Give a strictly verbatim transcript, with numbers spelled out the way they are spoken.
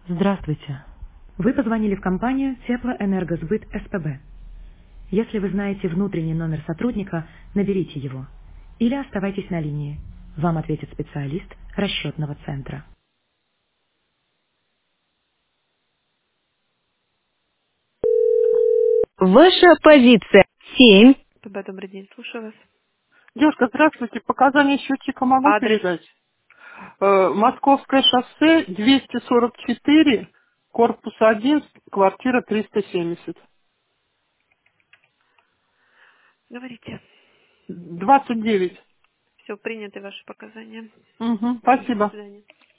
Здравствуйте. Вы позвонили в компанию Теплоэнергосбыт СПБ. Если вы знаете внутренний номер сотрудника, наберите его. Или оставайтесь на линии. Вам ответит специалист расчетного центра. Ваша позиция. Семь. ТБ, добрый день, слушаю вас. Девушка, здравствуйте. Показания счетчика могу Адрес. передать? Э, Московское шоссе, двести сорок четыре, корпус один, квартира триста семьдесят. Говорите. двадцать девять. Все, приняты ваши показания. Угу, До спасибо. свидания.